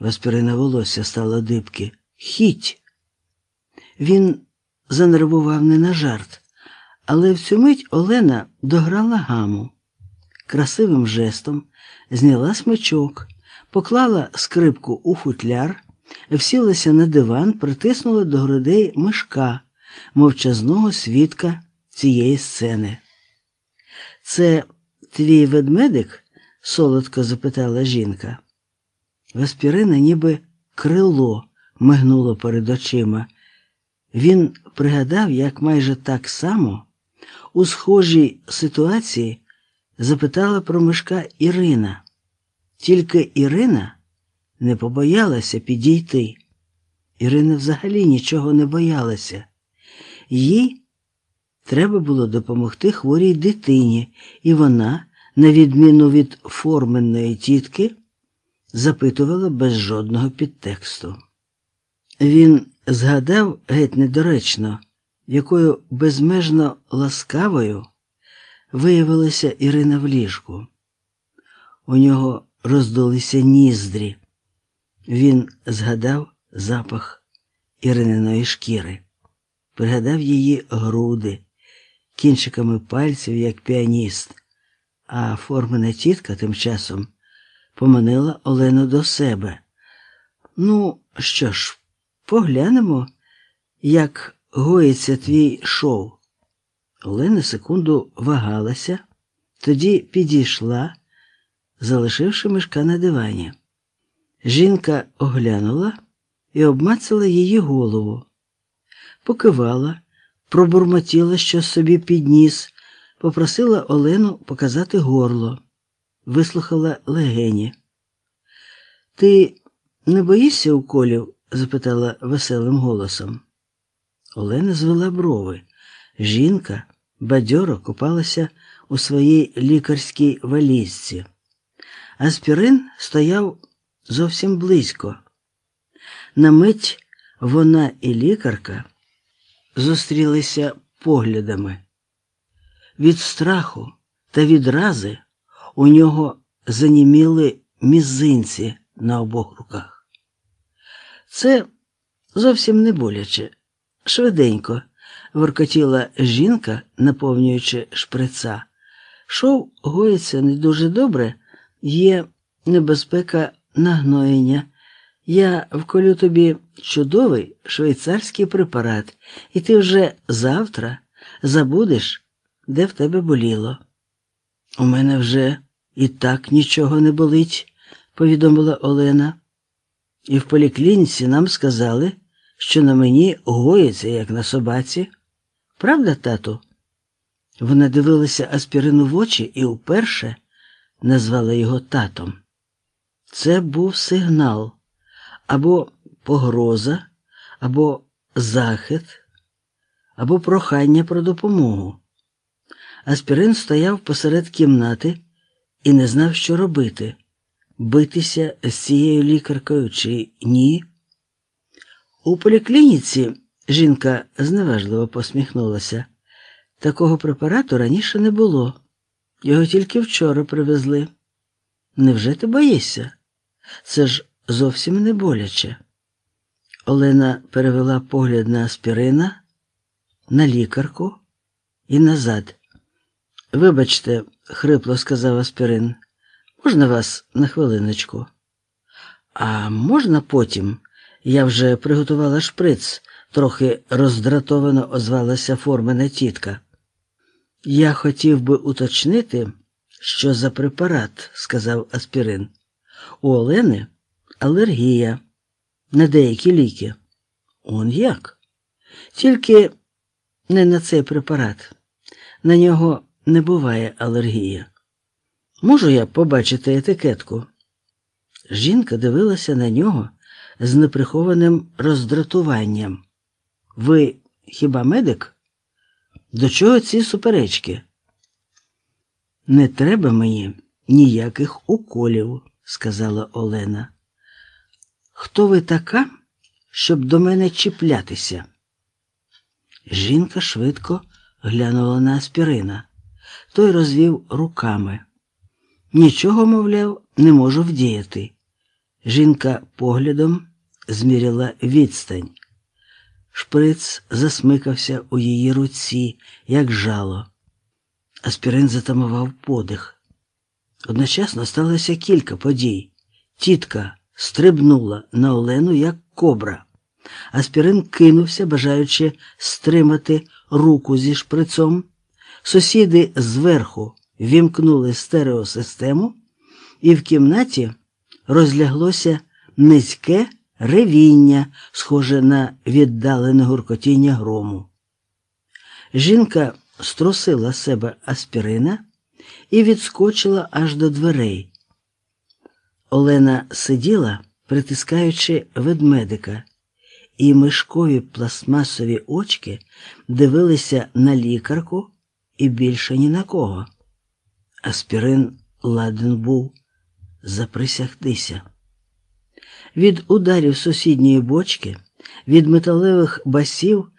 В Аспірина волосся стало дибки. «Хіть!» Він занервував не на жарт, але в цю мить Олена дограла гаму. Красивим жестом зняла смичок, поклала скрипку у футляр, всілася на диван, притиснула до грудей Мишка, мовчазного свідка цієї сцени. «Це твій ведмедик?» – солодко запитала жінка. В Аспірина ніби крило мигнуло перед очима. Він пригадав, як майже так само у схожій ситуації запитала про Мишка Ірина. Тільки Ірина не побоялася підійти. Ірина взагалі нічого не боялася. Їй треба було допомогти хворій дитині, і вона, на відміну від форменної тітки, запитувала без жодного підтексту. Він згадав геть недоречно, якою безмежно ласкавою виявилася Ірина в ліжку. У нього роздулися ніздрі. Він згадав запах Ірининої шкіри, пригадав її груди, кінчиками пальців, як піаніст, а формена тітка тим часом поманила Олену до себе. «Ну, що ж, поглянемо, як гоїться твій шоу». Олена секунду вагалася, тоді підійшла, залишивши Мишка на дивані. Жінка оглянула і обмацала її голову. Покивала, пробурмотіла щось собі під ніс, попросила Олену показати горло, вислухала легені. «Ти не боїшся уколів?» – запитала веселим голосом. Олена звела брови. Жінка бадьоро купалася у своїй лікарській валізці. Аспірин стояв зовсім близько. На мить вона і лікарка зустрілися поглядами. Від страху та відрази у нього заніміли мізинці на обох руках. «Це зовсім не боляче. Швиденько», – воркотіла жінка, наповнюючи шприца. «Шов гоїться не дуже добре, є небезпека нагноєння. Я вколю тобі чудовий швейцарський препарат, і ти вже завтра забудеш, де в тебе боліло». «У мене вже і так нічого не болить», – повідомила Олена. «І в поліклініці нам сказали, що на мені гоїться, як на собаці. Правда, тату?» Вона дивилася Аспірину в очі і вперше назвала його татом. Це був сигнал, або погроза, або захист, або прохання про допомогу. Аспірин стояв посеред кімнати і не знав, що робити – битися з цією лікаркою чи ні. У поліклініці жінка зневажливо посміхнулася. Такого препарату раніше не було. Його тільки вчора привезли. «Невже ти боїшся? Це ж зовсім не боляче». Олена перевела погляд на Аспірина, на лікарку і назад. «Вибачте», – хрипло сказав Аспірин, – «можна вас на хвилиночку?» «А можна потім? Я вже приготувала шприц», – трохи роздратовано озвалася формена тітка. «Я хотів би уточнити, що за препарат», – сказав Аспірин. «У Олени алергія на деякі ліки». «Он як?» «Тільки не на цей препарат. На нього не буває алергії. Можу я побачити етикетку?» Жінка дивилася на нього з неприхованим роздратуванням. «Ви хіба медик? До чого ці суперечки?» «Не треба мені ніяких уколів», – сказала Олена. «Хто ви така, щоб до мене чіплятися?» Жінка швидко глянула на Аспірина. Той розвів руками. «Нічого, мовляв, не можу вдіяти. Жінка поглядом зміряла відстань. Шприц засмикався у її руці, як жало. Аспірин затамував подих. Одночасно сталося кілька подій. Тітка стрибнула на Олену, як кобра. Аспірин кинувся, бажаючи стримати руку зі шприцом. Сусіди зверху вімкнули стереосистему, і в кімнаті розляглося низьке ревіння, схоже на віддалене гуркотіння грому. Жінка струсила з себе аспірина і відскочила аж до дверей. Олена сиділа, притискаючи ведмедика, і мишкові пластмасові очки дивилися на лікарку і більше ні на кого. Аспірин ладен був заприсягтися. Від ударів сусідньої бочки, від металевих басів